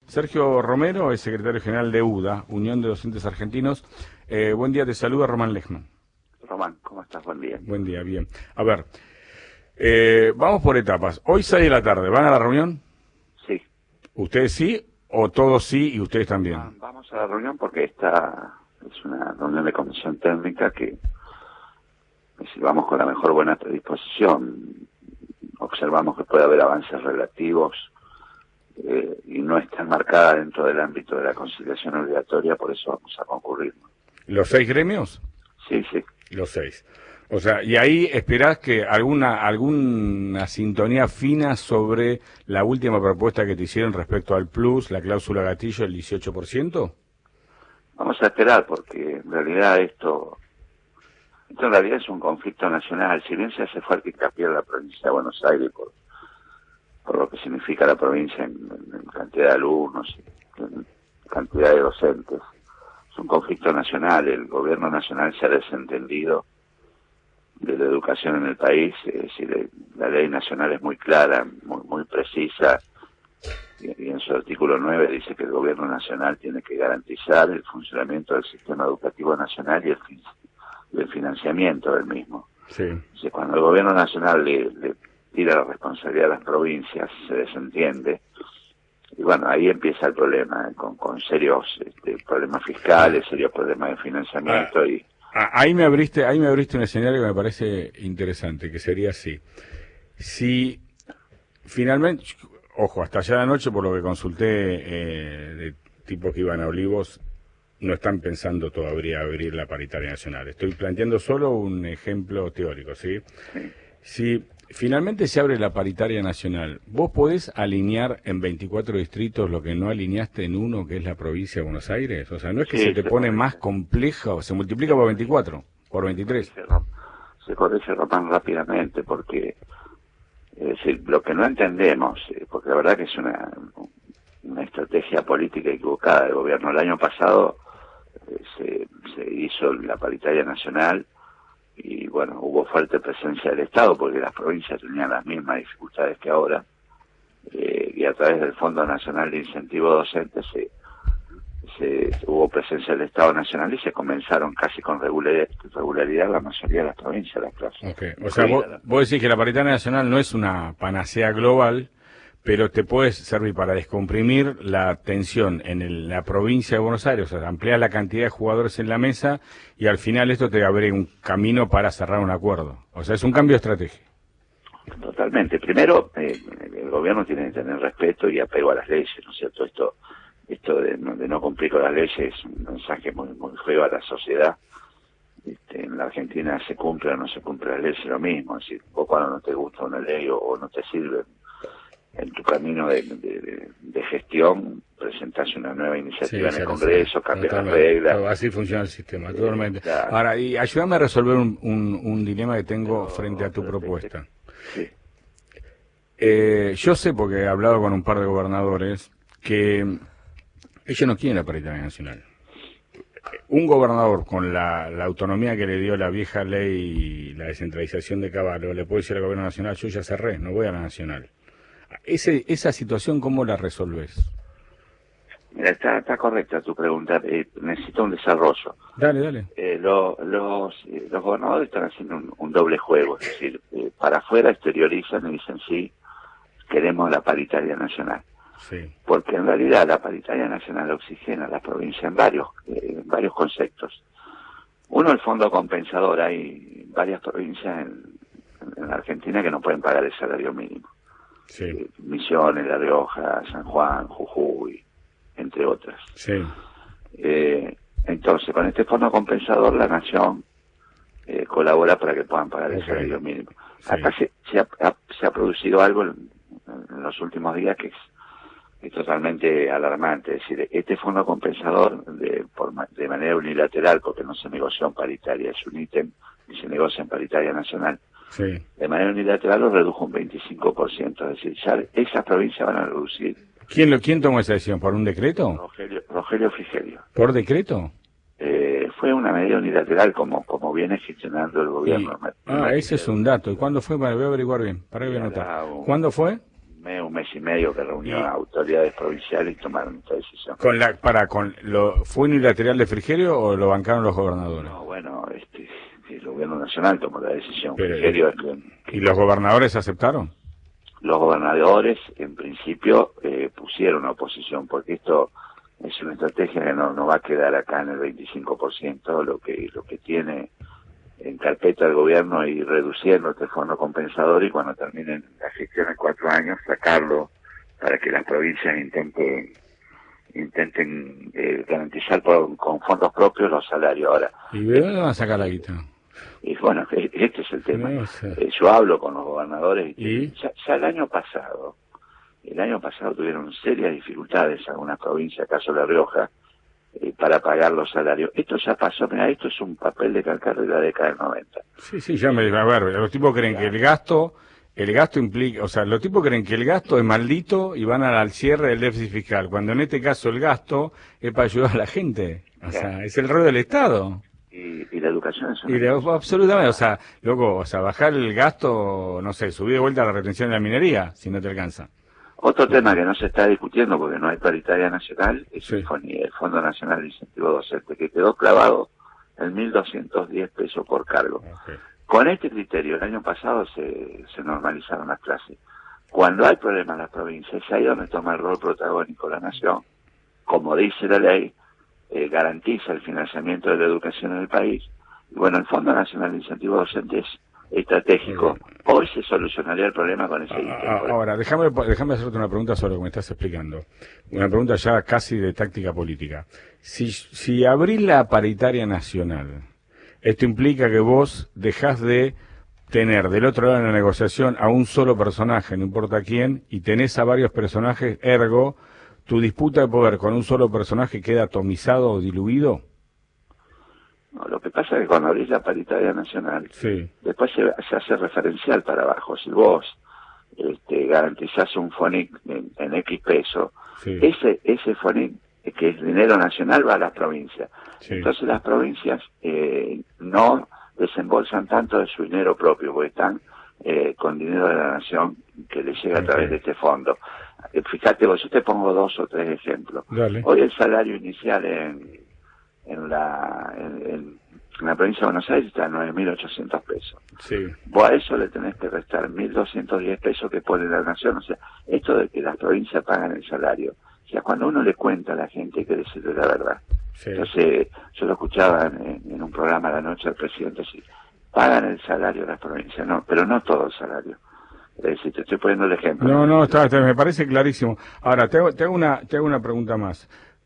Sergio Romero es secretario general de UDA, Unión de Docentes Argentinos. Buen día, te saluda Román Lechman. Román, ¿cómo estás? Buen día. Buen día, bien. A ver, vamos por etapas. Hoy 6 de la tarde, ¿van a la reunión? Sí. ¿Ustedes sí o todos sí y ustedes también? Vamos a la reunión porque esta es una reunión de comisión técnica que si vamos con la mejor buena predisposición, observamos que puede haber avances relativos y no está enmarcada dentro del ámbito de la conciliación obligatoria, por eso vamos a concurrir. ¿Los 6 gremios? Sí, sí. Los 6. O sea, y ahí esperás que alguna sintonía fina sobre la última propuesta que te hicieron respecto al plus, la cláusula gatillo, el 18%. Vamos a esperar porque en realidad esto en realidad es un conflicto nacional. Si bien se hace fuerte hincapié en la provincia de Buenos Aires por lo que significa la provincia en cantidad de alumnos, en cantidad de docentes, es un conflicto nacional. El gobierno nacional se ha desentendido de la educación en el país. Es decir, la ley nacional es muy clara, muy precisa, y en su artículo 9 dice que el gobierno nacional tiene que garantizar el funcionamiento del sistema educativo nacional y el financiamiento del mismo. Sí. Entonces, cuando el gobierno nacional le tira la responsabilidad a las provincias, se desentiende, y bueno, ahí empieza el problema, con serios problemas fiscales, serios problemas de financiamiento. Ahí me abriste un escenario que me parece interesante, que sería así. Si finalmente, ojo, hasta allá de anoche, por lo que consulté de tipos que iban a Olivos, no están pensando todavía abrir la paritaria nacional. Estoy planteando solo un ejemplo teórico, ¿sí? Si finalmente se abre la paritaria nacional, ¿vos podés alinear en 24 distritos lo que no alineaste en uno, que es la provincia de Buenos Aires? O sea, no es que se te pone más compleja, o se multiplica por 24, por 23. Se corrige rápidamente porque es decir, lo que no entendemos, porque la verdad que es una estrategia política equivocada del gobierno. El año pasado se hizo la paritaria nacional y bueno, hubo fuerte presencia del Estado porque las provincias tenían las mismas dificultades que ahora, y a través del Fondo Nacional de Incentivo Docente hubo presencia del Estado Nacional y se comenzaron casi con regularidad la mayoría de las provincias las clases. Okay. O sea, vos decís que la paritaria nacional no es una panacea global, pero te puede servir para descomprimir la tensión en la provincia de Buenos Aires, o sea, ampliar la cantidad de jugadores en la mesa y al final esto te abre un camino para cerrar un acuerdo. O sea, es un cambio de estrategia. Totalmente. Primero, el gobierno tiene que tener respeto y apego a las leyes, ¿no es cierto? Esto de no cumplir con las leyes es un mensaje muy feo a la sociedad. En la Argentina se cumple o no se cumple la ley, es lo mismo. Es decir, vos cuando no te gusta una ley o no te sirve en tu camino de gestión, presentás una nueva iniciativa en el Congreso, cambias las reglas. Así funciona el sistema, totalmente. Claro. Ahora, y ayúdame a resolver un dilema que tengo frente a tu propuesta. Sí. Yo sé, porque he hablado con un par de gobernadores, que ellos no quieren la paritaria nacional. Un gobernador con la autonomía que le dio la vieja ley y la descentralización de Caballo, le puede decir al gobierno nacional, yo ya cerré, no voy a la nacional. Esa situación, ¿cómo la resolvés? Mira, está correcta tu pregunta. Necesita un desarrollo. Dale. Los gobernadores están haciendo un doble juego, es decir, para afuera exteriorizan y dicen sí, queremos la paritaria nacional. Sí. Porque en realidad la paritaria nacional oxigena a la provincia en varios conceptos. Uno, el fondo compensador. Hay varias provincias en la Argentina que no pueden pagar el salario mínimo. Sí. Misiones, La Rioja, San Juan, Jujuy, entre otras. Sí. Entonces, con este fondo compensador la nación colabora para que puedan pagar el salario mínimo. Sí. Acá se ha producido algo en los últimos días que es totalmente alarmante. Es decir, este fondo compensador de manera unilateral, porque no se negoció en paritaria, es un ítem y se negocia en paritaria nacional. Sí. De manera unilateral lo redujo un 25%, es decir, ya esas provincias van a reducir. ¿Quién tomó esa decisión? ¿Por un decreto? Rogelio Frigerio. ¿Por decreto? Fue una medida unilateral como viene gestionando el gobierno. Ese es un dato. ¿Y cuándo fue? Voy a averiguar bien, para que voy a anotar. ¿Cuándo fue? un mes y medio que reunió a autoridades provinciales y tomaron esta decisión. ¿Fue unilateral de Frigerio o lo bancaron los gobernadores? No, bueno, el gobierno nacional tomó la decisión. Pero, Frigerio ¿y los gobernadores aceptaron? Los gobernadores, en principio, pusieron oposición, porque esto es una estrategia que no va a quedar acá en el 25%, lo que tiene en carpeta el gobierno, y reduciendo este fondo compensador, y cuando terminen la gestión de 4 años sacarlo para que las provincias intenten garantizar con fondos propios los salarios. Ahora, ¿y de dónde van a sacar la guita? Y bueno, este es el tema. No sé. Yo hablo con los gobernadores ¿Y? Ya el año pasado tuvieron serias dificultades algunas provincias, caso La Rioja, para pagar los salarios. Esto ya pasó, mira, esto es un papel de calcar de la década del 90. Sí, a ver, los tipos creen que el gasto implica, o sea, los tipos creen que el gasto es maldito y van al cierre del déficit fiscal, cuando en este caso el gasto es para ayudar a la gente, o sea, es el rol del Estado. Y la educación es absolutamente, o sea, loco, bajar el gasto, no sé, subir de vuelta la retención de la minería, si no te alcanza. Otro tema que no se está discutiendo porque no hay paritaria nacional es Sí. el Fondo Nacional de Incentivo Docente, que quedó clavado en 1.210 pesos por cargo. Okay. Con este criterio, el año pasado se normalizaron las clases. Cuando hay problemas en las provincias, es ahí donde toma el rol protagónico la nación. Como dice la ley, garantiza el financiamiento de la educación en el país. Y bueno, el Fondo Nacional de Incentivo Docente es estratégico. Hoy se solucionaría el problema con ese ítem. Ahora, déjame hacerte una pregunta sobre lo que me estás explicando. Una pregunta ya casi de táctica política. Si abrís la paritaria nacional, esto implica que vos dejás de tener del otro lado de la negociación a un solo personaje, no importa quién, y tenés a varios personajes, ergo, tu disputa de poder con un solo personaje queda atomizado o diluido. No, lo que pasa es que cuando abrís la paritaria nacional, Sí. después se hace referencial para abajo. Si vos garantizás un FONIC en X peso, Sí. ese FONIC, que es dinero nacional, va a las provincias. Sí. Entonces las provincias no desembolsan tanto de su dinero propio, porque están con dinero de la nación que les llega a través de este fondo. Fíjate vos, yo te pongo 2 o 3 ejemplos. Dale. Hoy el salario inicial en la provincia de Buenos Aires está en 9.800 pesos. Sí. Vos a eso le tenés que restar 1.210 pesos que pone la nación. O sea, esto de que las provincias pagan el salario, o sea, cuando uno le cuenta a la gente, hay que decirle la verdad. Sí. Entonces, yo lo escuchaba en un programa la noche al presidente, decir, pagan el salario las provincias, no, pero no todo el salario. Es decir, te estoy poniendo el ejemplo. No, está, me parece clarísimo. Ahora, te hago una pregunta más.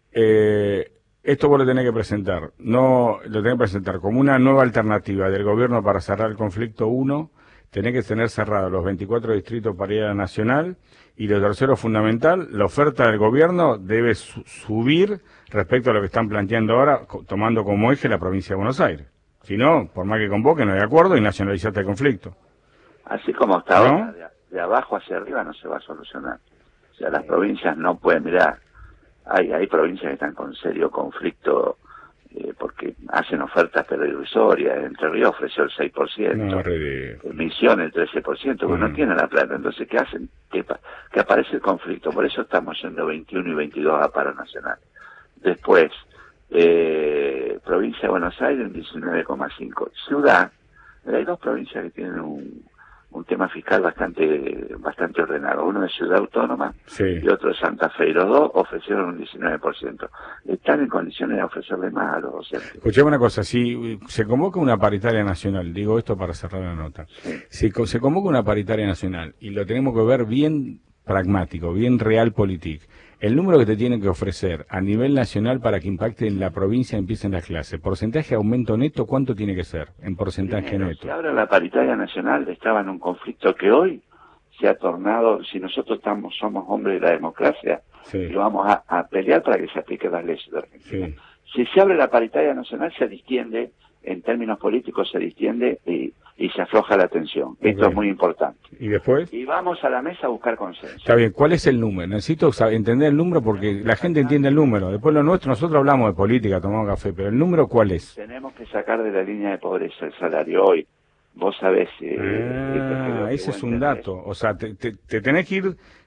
Esto vos lo tenés que presentar, no lo tenés que presentar como una nueva alternativa del gobierno para cerrar el conflicto 1, tenés que tener cerrados los 24 distritos para ir a la nacional, y lo tercero fundamental, la oferta del gobierno debe subir respecto a lo que están planteando ahora, tomando como eje la provincia de Buenos Aires. Si no, por más que convoque, no hay acuerdo y nacionalizaste el conflicto. Así como hasta ahora, de abajo hacia arriba no se va a solucionar. O sea, las provincias no pueden mirar. Hay provincias que están con serio conflicto porque hacen ofertas pero irrisorias. Entre Ríos ofreció el 6%, Misiones el 13%, porque no tienen la plata. Entonces, ¿qué hacen? Que aparece el conflicto. Por eso estamos yendo 21 y 22 a paro nacional. Después, provincia de Buenos Aires, 19,5. Ciudad, hay 2 provincias que tienen un tema fiscal bastante ordenado. Uno es Ciudad Autónoma, sí, y otro es Santa Fe. Y los 2 ofrecieron un 19%. Están en condiciones de ofrecerle más a los docentes. Escuchame una cosa, si se convoca una paritaria nacional, digo esto para cerrar la nota, sí, si se convoca una paritaria nacional y lo tenemos que ver bien pragmático, bien realpolitik, el número que te tienen que ofrecer a nivel nacional para que impacte en la provincia y empiecen las clases, porcentaje de aumento neto, ¿cuánto tiene que ser en porcentaje neto? Si ahora la paritaria nacional estaba en un conflicto que hoy se ha tornado, si nosotros somos hombres de la democracia, sí, y vamos a pelear para que se apliquen las leyes de Argentina. Sí. Si se abre la paritaria nacional, se distiende, en términos políticos se distiende y se afloja la tensión. Okay. Esto es muy importante. ¿Y después? Y vamos a la mesa a buscar consenso. Está bien, ¿cuál es el número? Necesito entender el número porque la gente entiende el número. Después lo nuestro, nosotros hablamos de política, tomamos café, pero ¿el número cuál es? Tenemos que sacar de la línea de pobreza el salario hoy. Vos sabés... ese es un dato. O sea, te tenés que ir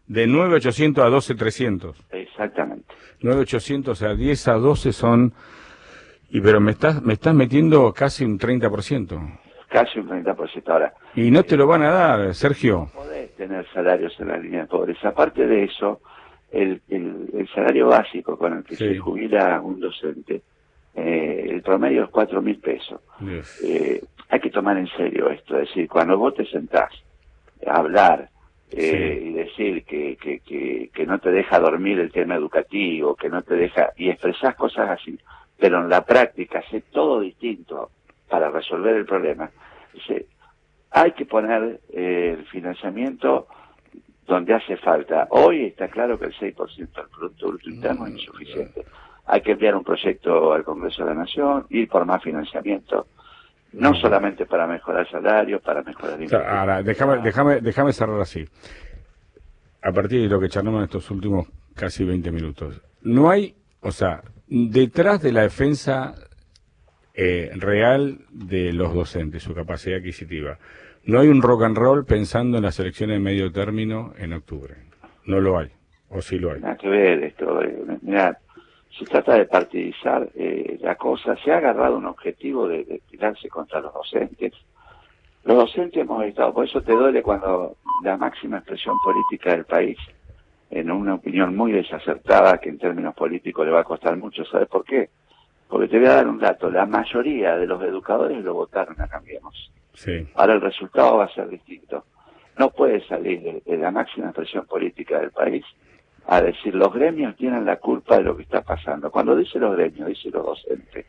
De 9.800 a 12.300. Exactamente. 9.800 a 10 a 12 son... pero me estás metiendo casi un 30%. Casi un 30%. Ahora, Y no te lo van a dar, Sergio. podés tener salarios en la línea de pobreza. Aparte de eso, el salario básico con el que Sí. se jubila un docente, el promedio es 4.000 pesos. Dios. Hay que tomar en serio esto. Es decir, cuando vos te sentás a hablar Sí. y decir que no te deja dormir el tema educativo, que no te deja... y expresás cosas así, pero en la práctica hace todo distinto para resolver el problema. Dice, hay que poner el financiamiento donde hace falta. Hoy está claro que el 6% del Producto Bruto Interno es insuficiente. Hay que enviar un proyecto al Congreso de la Nación, ir por más financiamiento, no solamente para mejorar salarios, para mejorar... Ahora, déjame cerrar así. A partir de lo que charlamos en estos últimos casi 20 minutos. No hay, o sea, detrás de la defensa real de los docentes, su capacidad adquisitiva, no hay un rock and roll pensando en las elecciones de medio término en octubre. No lo hay, o sí lo hay. Nada que ver esto. Mirá, se trata de partidizar la cosa. Se ha agarrado un objetivo de tirarse contra los docentes. Los docentes hemos estado, por eso te duele cuando la máxima expresión política del país, en una opinión muy desacertada, que en términos políticos le va a costar mucho, ¿sabes por qué? Porque te voy a dar un dato, la mayoría de los educadores lo votaron a Cambiemos. Sí. Ahora el resultado va a ser distinto. No puede salir de la máxima expresión política del país a decir los gremios tienen la culpa de lo que está pasando. Cuando dice los gremios, dice los docentes.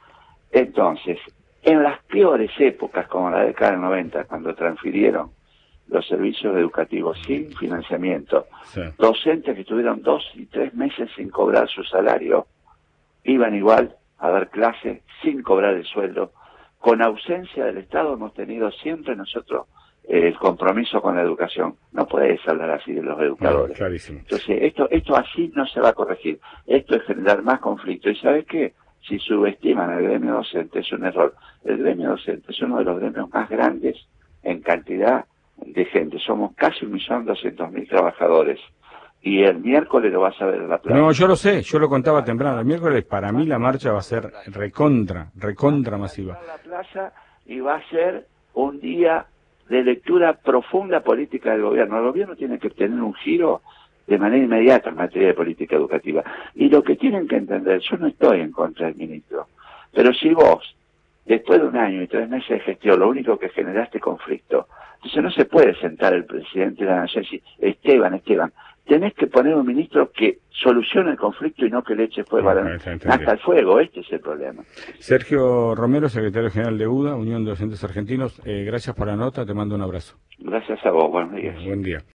Entonces, en las peores épocas, como la década del 90, cuando transfirieron los servicios educativos sin financiamiento, Sí. docentes que estuvieron 2 y 3 meses sin cobrar su salario, iban igual a dar clases sin cobrar el sueldo. Con ausencia del Estado hemos tenido siempre nosotros el compromiso con la educación. No puedes hablar así de los educadores. No, clarísimo. Entonces, esto así no se va a corregir. Esto es generar más conflicto. ¿Y sabes qué? Si subestiman al gremio docente es un error. El gremio docente es uno de los gremios más grandes en cantidad de gente. Somos casi 1.200.000 trabajadores. Y el miércoles lo vas a ver en la plaza. No, yo lo sé, yo lo contaba temprano. El miércoles para mí la marcha va a ser recontra masiva. La plaza y va a ser un día de lectura profunda política del gobierno. El gobierno tiene que tener un giro de manera inmediata en materia de política educativa. Y lo que tienen que entender, yo no estoy en contra del ministro, pero si vos, después de 1 año y 3 meses de gestión, lo único que generaste conflicto, entonces no se puede sentar el presidente de la Nación y decir, Esteban, tenés que poner un ministro que solucione el conflicto y no que le eche fuego hasta el fuego. Este es el problema. Sergio Romero, secretario general de UDA, Unión de Docentes Argentinos, gracias por la nota, te mando un abrazo. Gracias a vos, buenos días. Buen día.